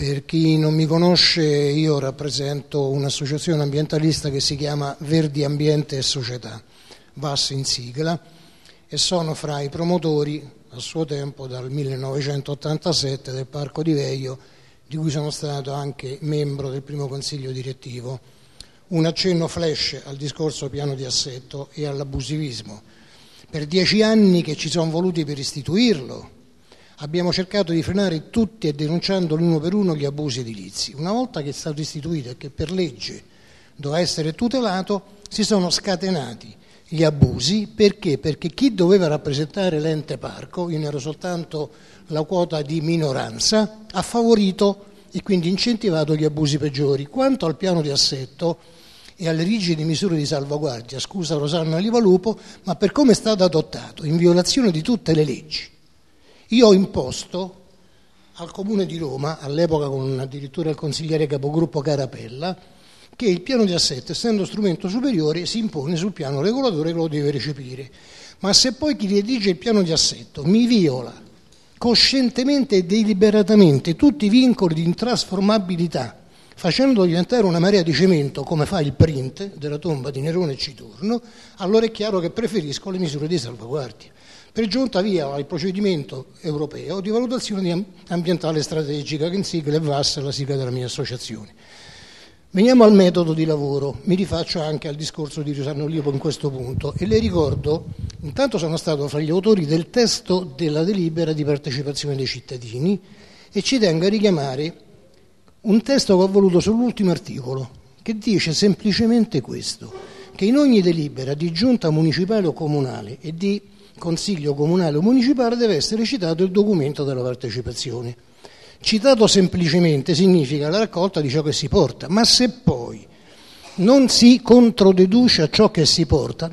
Per chi non mi conosce, io rappresento un'associazione ambientalista che si chiama Verdi Ambiente e Società, VAS in sigla, e sono fra i promotori a suo tempo dal 1987 del Parco di Veio, di cui sono stato anche membro del primo consiglio direttivo. Un accenno flash al discorso piano di assetto e all'abusivismo. Per 10 anni che ci sono voluti per istituirlo, abbiamo cercato di frenare tutti e denunciando uno per uno gli abusi edilizi. Una volta che è stato istituito e che per legge doveva essere tutelato, si sono scatenati gli abusi. Perché? Perché chi doveva rappresentare l'ente parco, io ne ero soltanto la quota di minoranza, ha favorito e quindi incentivato gli abusi peggiori. Quanto al piano di assetto e alle rigide misure di salvaguardia, scusa Rosanna Livalupo, ma per come è stato adottato, in violazione di tutte le leggi. Io ho imposto al Comune di Roma, all'epoca con addirittura il consigliere capogruppo Carapella, che il piano di assetto, essendo strumento superiore, si impone sul piano regolatore che lo deve recepire. Ma se poi chi redige il piano di assetto mi viola coscientemente e deliberatamente tutti i vincoli di intrasformabilità, facendo diventare una marea di cemento come fa il print della tomba di Nerone e Citorno, allora è chiaro che preferisco le misure di salvaguardia. Per giunta via il procedimento europeo di valutazione ambientale strategica, che in sigla è VAS, la sigla della mia associazione. Veniamo al metodo di lavoro, mi rifaccio anche al discorso di Rosanna Livalupo in questo punto e le ricordo, intanto sono stato fra gli autori del testo della delibera di partecipazione dei cittadini e ci tengo a richiamare un testo che ho voluto sull'ultimo articolo, che dice semplicemente questo, che in ogni delibera di giunta municipale o comunale e di consiglio comunale o municipale deve essere citato il documento della partecipazione. Citato semplicemente significa la raccolta di ciò che si porta, ma se poi non si controdeduce a ciò che si porta,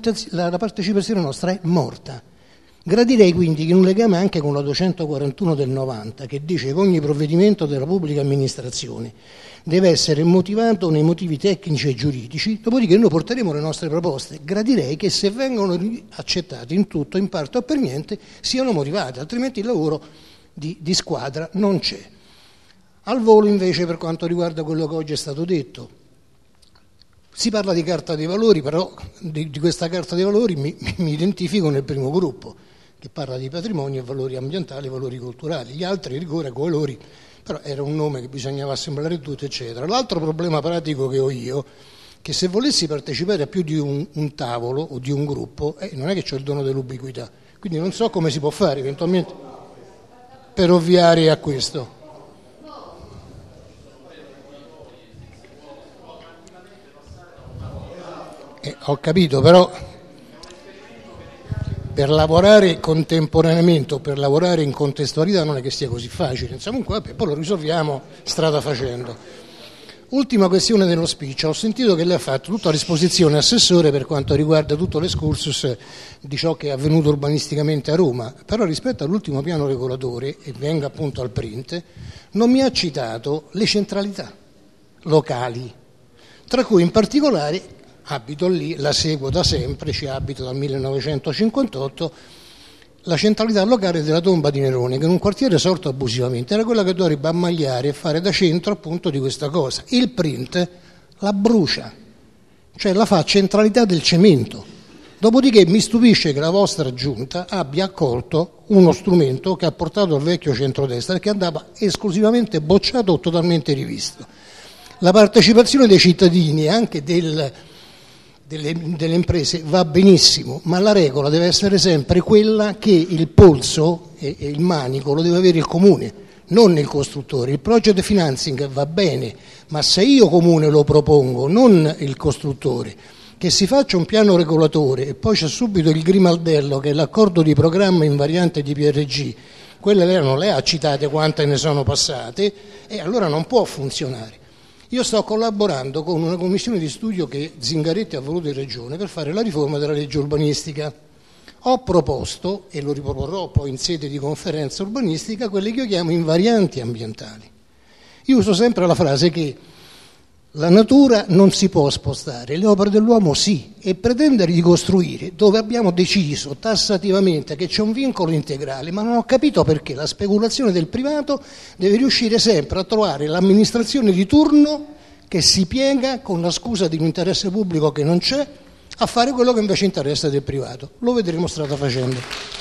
la partecipazione nostra è morta. Gradirei quindi che in un legame anche con la 241 del 90, che dice che ogni provvedimento della pubblica amministrazione deve essere motivato nei motivi tecnici e giuridici, dopodiché noi porteremo le nostre proposte. Gradirei che se vengono accettate in tutto, in parte o per niente, siano motivate, altrimenti il lavoro di squadra non c'è. Al volo invece, per quanto riguarda quello che oggi è stato detto, si parla di carta dei valori, però di questa carta dei valori mi identifico nel primo gruppo, che parla di patrimonio e valori ambientali e valori culturali. Gli altri, rigore, valori, però era un nome che bisognava assemblare tutto, eccetera. L'altro problema pratico che ho io, che se volessi partecipare a più di un tavolo o di un gruppo, non è che c'ho il dono dell'ubiquità, quindi non so come si può fare eventualmente per ovviare a questo. Ho capito, però per lavorare contemporaneamente o per lavorare in contestualità non è che sia così facile. Insomma, comunque, poi lo risolviamo strada facendo. Ultima questione dello speech. Ho sentito che lei ha fatto tutta a disposizione assessore per quanto riguarda tutto l'escursus di ciò che è avvenuto urbanisticamente a Roma, però rispetto all'ultimo piano regolatore, e venga appunto al print, non mi ha citato le centralità locali, tra cui in particolare abito lì, la seguo da sempre, ci abito dal 1958, la centralità locale della tomba di Nerone, che in un quartiere sorto abusivamente era quella che dovrebbe ammagliare e fare da centro appunto di questa cosa. Il print la brucia, cioè la fa centralità del cemento. Dopodiché mi stupisce che la vostra giunta abbia accolto uno strumento che ha portato al vecchio centrodestra e che andava esclusivamente bocciato o totalmente rivisto. La partecipazione dei cittadini e anche delle imprese va benissimo, ma la regola deve essere sempre quella che il polso e il manico lo deve avere il comune, non il costruttore. Il project financing va bene, ma se io comune lo propongo, non il costruttore, che si faccia un piano regolatore e poi c'è subito il grimaldello che è l'accordo di programma in variante di PRG, quelle lei non le ha citate quante ne sono passate, e allora non può funzionare. Io sto collaborando con una commissione di studio che Zingaretti ha voluto in Regione per fare la riforma della legge urbanistica. Ho proposto, e lo riproporrò poi in sede di conferenza urbanistica, quelle che io chiamo invarianti ambientali. Io uso sempre la frase che La natura non si può spostare, le opere dell'uomo sì, e pretendere di costruire dove abbiamo deciso tassativamente che c'è un vincolo integrale, ma non ho capito perché la speculazione del privato deve riuscire sempre a trovare l'amministrazione di turno che si piega con la scusa di un interesse pubblico che non c'è a fare quello che invece interessa del privato. Lo vedremo strada facendo.